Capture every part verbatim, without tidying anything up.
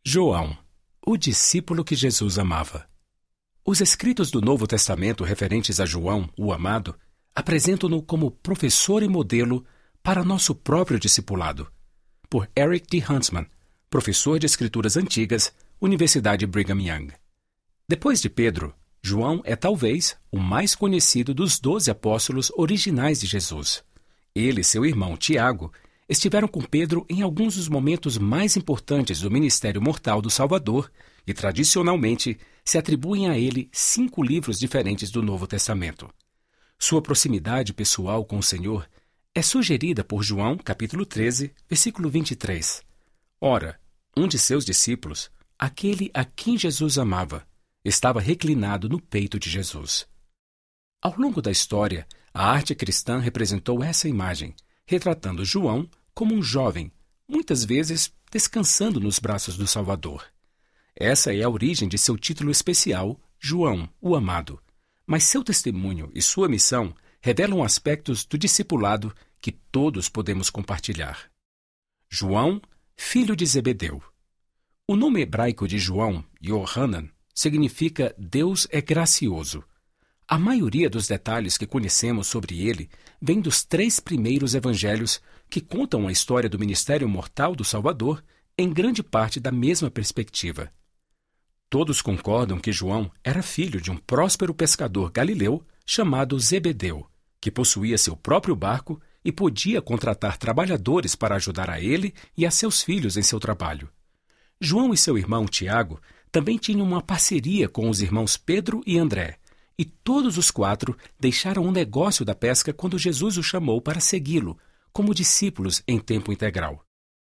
João, o discípulo que Jesus amava. Os escritos do Novo Testamento referentes a João, o amado, apresentam-no como professor e modelo para nosso próprio discipulado. Por Eric D. Huntsman, professor de Escrituras Antigas, Universidade Brigham Young. Depois de Pedro, João é talvez o mais conhecido dos doze apóstolos originais de Jesus. Ele e seu irmão Tiago estiveram com Pedro em alguns dos momentos mais importantes do ministério mortal do Salvador e, tradicionalmente, se atribuem a ele cinco livros diferentes do Novo Testamento. Sua proximidade pessoal com o Senhor é sugerida por João, capítulo treze, versículo vinte e três. Ora, um de seus discípulos, aquele a quem Jesus amava, estava reclinado no peito de Jesus. Ao longo da história, a arte cristã representou essa imagem, retratando João como um jovem, muitas vezes descansando nos braços do Salvador. Essa é a origem de seu título especial, João, o Amado. Mas seu testemunho e sua missão revelam aspectos do discipulado que todos podemos compartilhar. João, filho de Zebedeu. O nome hebraico de João, Yohanan, significa Deus é gracioso. A maioria dos detalhes que conhecemos sobre ele vem dos três primeiros evangelhos que contam a história do ministério mortal do Salvador em grande parte da mesma perspectiva. Todos concordam que João era filho de um próspero pescador galileu chamado Zebedeu, que possuía seu próprio barco e podia contratar trabalhadores para ajudar a ele e a seus filhos em seu trabalho. João e seu irmão Tiago também tinham uma parceria com os irmãos Pedro e André, e todos os quatro deixaram o negócio da pesca quando Jesus os chamou para segui-lo, como discípulos em tempo integral.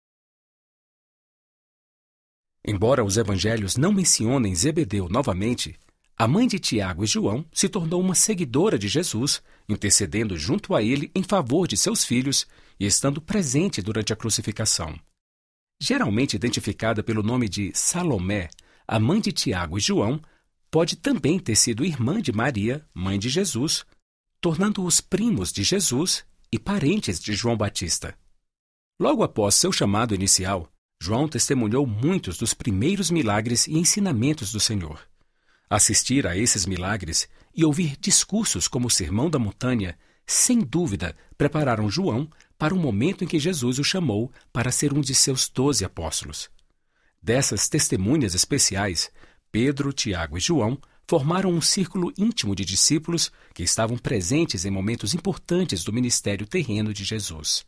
Embora os evangelhos não mencionem Zebedeu novamente, a mãe de Tiago e João se tornou uma seguidora de Jesus, intercedendo junto a ele em favor de seus filhos e estando presente durante a crucificação. Geralmente identificada pelo nome de Salomé, a mãe de Tiago e João pode também ter sido irmã de Maria, mãe de Jesus, tornando-os primos de Jesus e parentes de João Batista. Logo após seu chamado inicial, João testemunhou muitos dos primeiros milagres e ensinamentos do Senhor. Assistir a esses milagres e ouvir discursos como o Sermão da Montanha, sem dúvida, prepararam João para o momento em que Jesus o chamou para ser um de seus doze apóstolos. Dessas testemunhas especiais, Pedro, Tiago e João formaram um círculo íntimo de discípulos que estavam presentes em momentos importantes do ministério terreno de Jesus.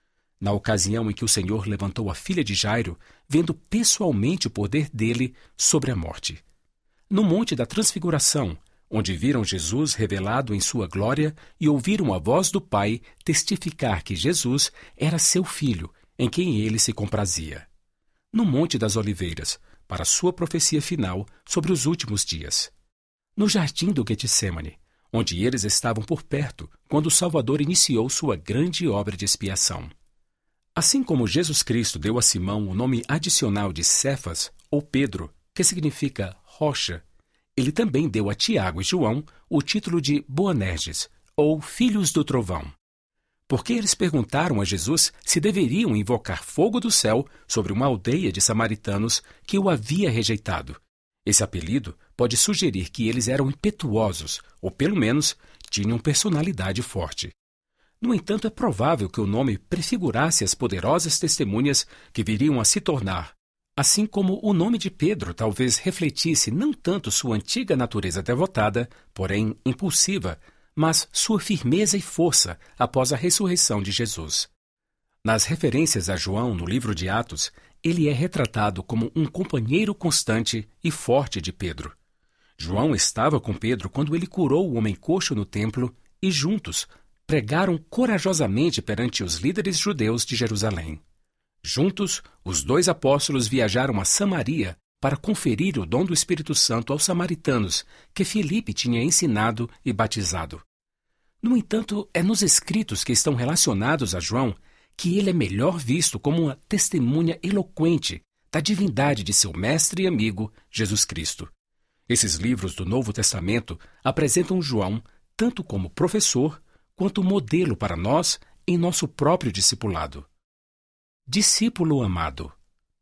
Na ocasião em que o Senhor levantou a filha de Jairo, vendo pessoalmente o poder dele sobre a morte. No Monte da Transfiguração, onde viram Jesus revelado em sua glória e ouviram a voz do Pai testificar que Jesus era seu filho, em quem ele se comprazia. No Monte das Oliveiras, para sua profecia final sobre os últimos dias. No jardim do Getsêmani, onde eles estavam por perto quando o Salvador iniciou sua grande obra de expiação. Assim como Jesus Cristo deu a Simão o nome adicional de Cefas, ou Pedro, que significa rocha, ele também deu a Tiago e João o título de Boanerges, ou Filhos do Trovão. Porque eles perguntaram a Jesus se deveriam invocar fogo do céu sobre uma aldeia de samaritanos que o havia rejeitado. Esse apelido pode sugerir que eles eram impetuosos, ou pelo menos tinham personalidade forte. No entanto, é provável que o nome prefigurasse as poderosas testemunhas que viriam a se tornar, assim como o nome de Pedro talvez refletisse não tanto sua antiga natureza devotada, porém impulsiva, mas sua firmeza e força após a ressurreição de Jesus. Nas referências a João no livro de Atos, ele é retratado como um companheiro constante e forte de Pedro. João estava com Pedro quando ele curou o homem coxo no templo e juntos pregaram corajosamente perante os líderes judeus de Jerusalém. Juntos, os dois apóstolos viajaram a Samaria para conferir o dom do Espírito Santo aos samaritanos, que Filipe tinha ensinado e batizado. No entanto, é nos escritos que estão relacionados a João que ele é melhor visto como uma testemunha eloquente da divindade de seu mestre e amigo, Jesus Cristo. Esses livros do Novo Testamento apresentam João tanto como professor quanto modelo para nós em nosso próprio discipulado. Discípulo amado.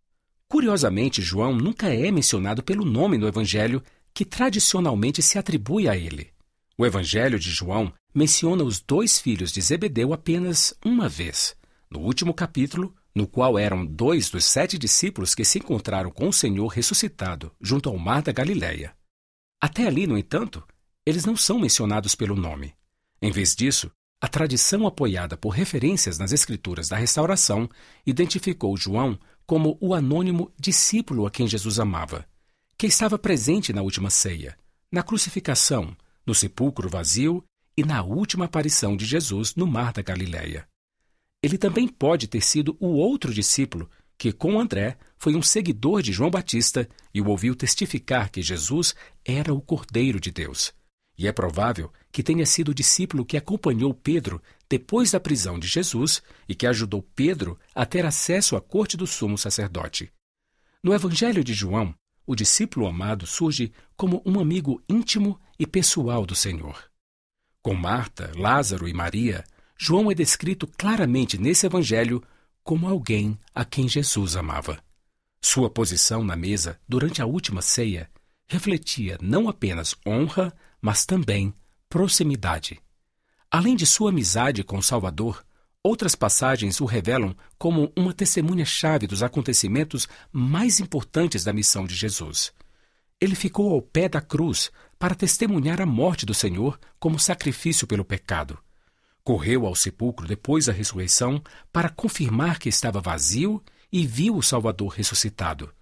Curiosamente, João nunca é mencionado pelo nome no Evangelho que tradicionalmente se atribui a ele. O Evangelho de João menciona os dois filhos de Zebedeu apenas uma vez, no último capítulo, no qual eram dois dos sete discípulos que se encontraram com o Senhor ressuscitado junto ao mar da Galileia. Até ali, no entanto, eles não são mencionados pelo nome. Em vez disso, a tradição apoiada por referências nas Escrituras da Restauração identificou João como o anônimo discípulo a quem Jesus amava, que estava presente na última ceia, na crucificação, no sepulcro vazio e na última aparição de Jesus no mar da Galileia. Ele também pode ter sido o outro discípulo que, com André, foi um seguidor de João Batista e o ouviu testificar que Jesus era o Cordeiro de Deus. E é provável que tenha sido o discípulo que acompanhou Pedro depois da prisão de Jesus e que ajudou Pedro a ter acesso à corte do sumo sacerdote. No Evangelho de João, o discípulo amado surge como um amigo íntimo e pessoal do Senhor. Com Marta, Lázaro e Maria, João é descrito claramente nesse Evangelho como alguém a quem Jesus amava. Sua posição na mesa durante a última ceia refletia não apenas honra, mas também proximidade. Além de sua amizade com o Salvador, outras passagens o revelam como uma testemunha-chave dos acontecimentos mais importantes da missão de Jesus. Ele ficou ao pé da cruz para testemunhar a morte do Senhor como sacrifício pelo pecado. Correu ao sepulcro depois da ressurreição para confirmar que estava vazio e viu o Salvador ressuscitado.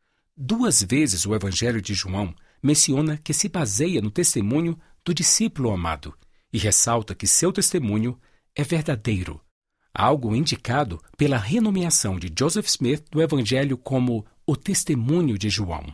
Duas vezes o Evangelho de João menciona que se baseia no testemunho do discípulo amado e ressalta que seu testemunho é verdadeiro, algo indicado pela renomeação de Joseph Smith do Evangelho como o testemunho de João.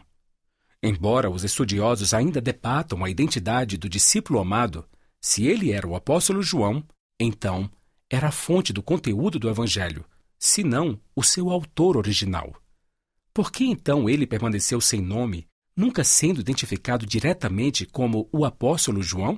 Embora os estudiosos ainda debatam a identidade do discípulo amado, se ele era o apóstolo João, então era a fonte do conteúdo do Evangelho, se não o seu autor original. Por que então ele permaneceu sem nome, nunca sendo identificado diretamente como o apóstolo João?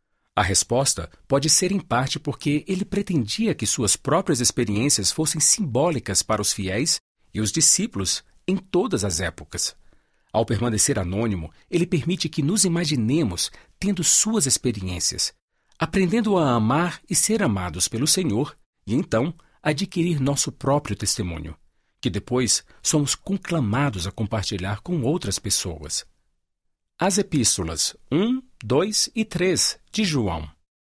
A resposta pode ser em parte porque ele pretendia que suas próprias experiências fossem simbólicas para os fiéis e os discípulos em todas as épocas. Ao permanecer anônimo, ele permite que nos imaginemos tendo suas experiências, aprendendo a amar e ser amados pelo Senhor e, então, adquirir nosso próprio testemunho, que depois somos conclamados a compartilhar com outras pessoas. As Epístolas um, dois e três de João.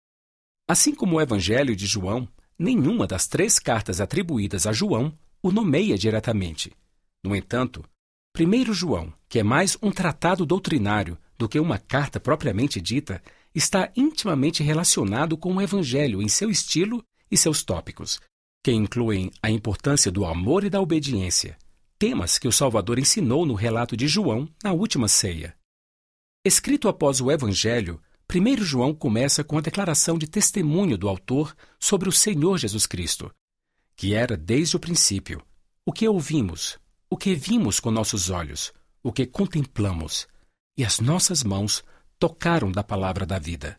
Assim como o Evangelho de João, nenhuma das três cartas atribuídas a João o nomeia diretamente. No entanto, primeiro João, que é mais um tratado doutrinário do que uma carta propriamente dita, está intimamente relacionado com o Evangelho em seu estilo e seus tópicos, que incluem a importância do amor e da obediência, temas que o Salvador ensinou no relato de João na última ceia. Escrito após o Evangelho, primeiro João começa com a declaração de testemunho do autor sobre o Senhor Jesus Cristo, que era desde o princípio, o que ouvimos, o que vimos com nossos olhos, o que contemplamos, e as nossas mãos tocaram da palavra da vida.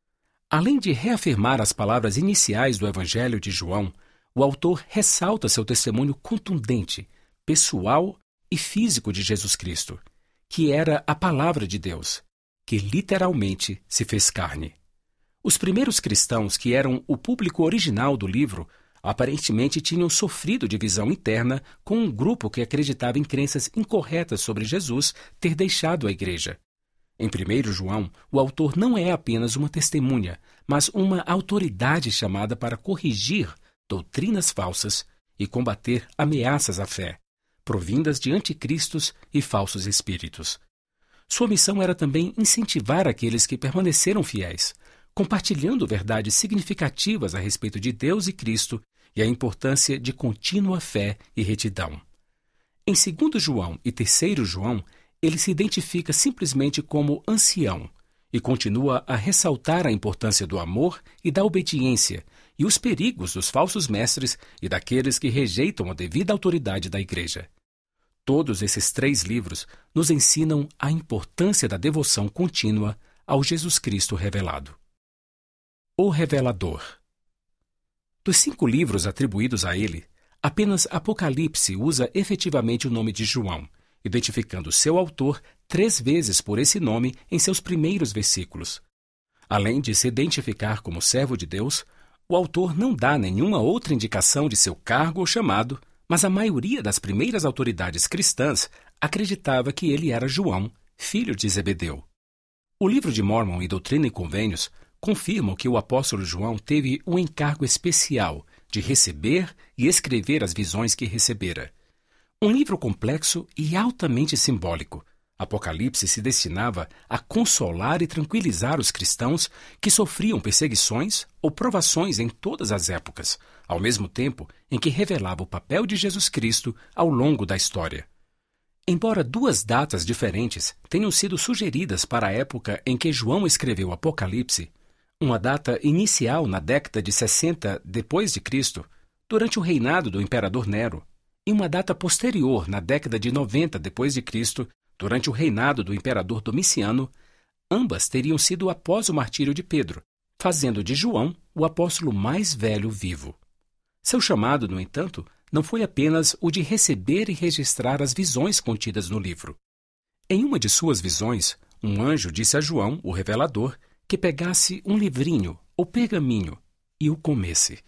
Além de reafirmar as palavras iniciais do Evangelho de João, o autor ressalta seu testemunho contundente, pessoal e físico de Jesus Cristo, que era a palavra de Deus, que literalmente se fez carne. Os primeiros cristãos, que eram o público original do livro, aparentemente tinham sofrido divisão interna com um grupo que acreditava em crenças incorretas sobre Jesus ter deixado a igreja. Em primeiro João, o autor não é apenas uma testemunha, mas uma autoridade chamada para corrigir doutrinas falsas e combater ameaças à fé, provindas de anticristos e falsos espíritos. Sua missão era também incentivar aqueles que permaneceram fiéis, compartilhando verdades significativas a respeito de Deus e Cristo e a importância de contínua fé e retidão. Em segundo João e terceiro João, ele se identifica simplesmente como ancião e continua a ressaltar a importância do amor e da obediência e os perigos dos falsos mestres e daqueles que rejeitam a devida autoridade da igreja. Todos esses três livros nos ensinam a importância da devoção contínua ao Jesus Cristo revelado. O Revelador. Dos cinco livros atribuídos a ele, Apenas Apocalipse usa efetivamente o nome de João, identificando seu autor três vezes por esse nome em seus primeiros versículos. Além de se identificar como servo de Deus, o autor não dá nenhuma outra indicação de seu cargo ou chamado, mas a maioria das primeiras autoridades cristãs acreditava que ele era João, filho de Zebedeu. O livro de Mórmon e Doutrina e Convênios confirmam que o apóstolo João teve um encargo especial de receber e escrever as visões que recebera. Um livro complexo e altamente simbólico, Apocalipse se destinava a consolar e tranquilizar os cristãos que sofriam perseguições ou provações em todas as épocas, ao mesmo tempo em que revelava o papel de Jesus Cristo ao longo da história. Embora duas datas diferentes tenham sido sugeridas para a época em que João escreveu Apocalipse, uma data inicial na década de sessenta depois de Cristo, durante o reinado do imperador Nero, e uma data posterior na década de noventa depois de Cristo, durante o reinado do imperador Domiciano, ambas teriam sido após o martírio de Pedro, fazendo de João o apóstolo mais velho vivo. Seu chamado, no entanto, não foi apenas o de receber e registrar as visões contidas no livro. Em uma de suas visões, um anjo disse a João, o revelador, que pegasse um livrinho ou pergaminho e o comesse.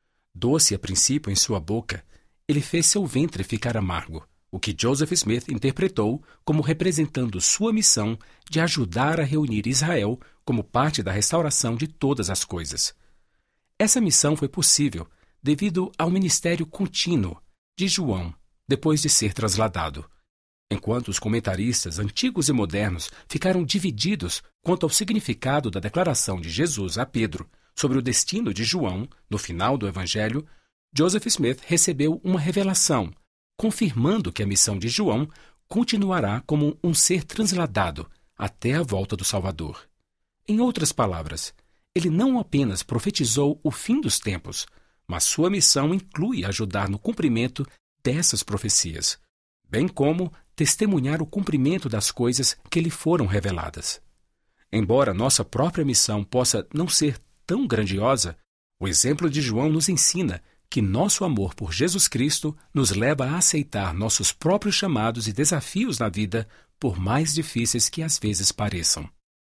Doce a princípio em sua boca, ele fez seu ventre ficar amargo, o que Joseph Smith interpretou como representando sua missão de ajudar a reunir Israel como parte da restauração de todas as coisas. Essa missão foi possível devido ao ministério contínuo de João depois de ser trasladado. Enquanto os comentaristas antigos e modernos ficaram divididos quanto ao significado da declaração de Jesus a Pedro sobre o destino de João no final do Evangelho, Joseph Smith recebeu uma revelação, confirmando que a missão de João continuará como um ser transladado até a volta do Salvador. Em outras palavras, ele não apenas profetizou o fim dos tempos, mas sua missão inclui ajudar no cumprimento dessas profecias, bem como testemunhar o cumprimento das coisas que lhe foram reveladas. Embora nossa própria missão possa não ser tão grandiosa, o exemplo de João nos ensina que nosso amor por Jesus Cristo nos leva a aceitar nossos próprios chamados e desafios na vida, por mais difíceis que às vezes pareçam.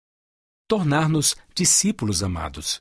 Tornar-nos discípulos amados.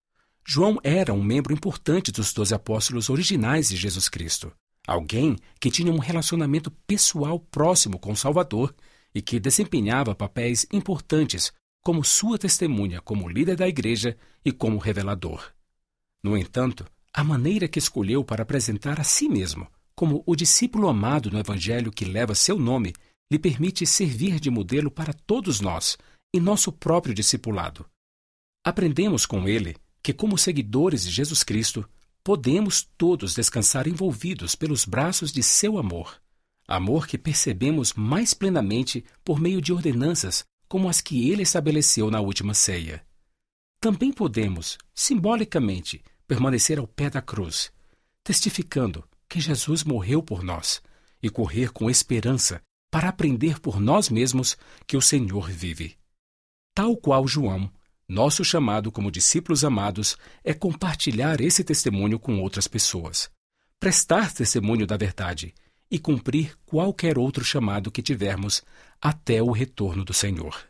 João era um membro importante dos doze apóstolos originais de Jesus Cristo, alguém que tinha um relacionamento pessoal próximo com o Salvador e que desempenhava papéis importantes como sua testemunha como líder da igreja e como revelador. No entanto, a maneira que escolheu para apresentar a si mesmo como o discípulo amado no Evangelho que leva seu nome lhe permite servir de modelo para todos nós em nosso próprio discipulado. Aprendemos com ele que, como seguidores de Jesus Cristo, podemos todos descansar envolvidos pelos braços de seu amor, amor que percebemos mais plenamente por meio de ordenanças como as que ele estabeleceu na última ceia. Também podemos, simbolicamente, permanecer ao pé da cruz, testificando que Jesus morreu por nós e correr com esperança para aprender por nós mesmos que o Senhor vive. Tal qual João, nosso chamado como discípulos amados é compartilhar esse testemunho com outras pessoas, prestar testemunho da verdade e cumprir qualquer outro chamado que tivermos até o retorno do Senhor.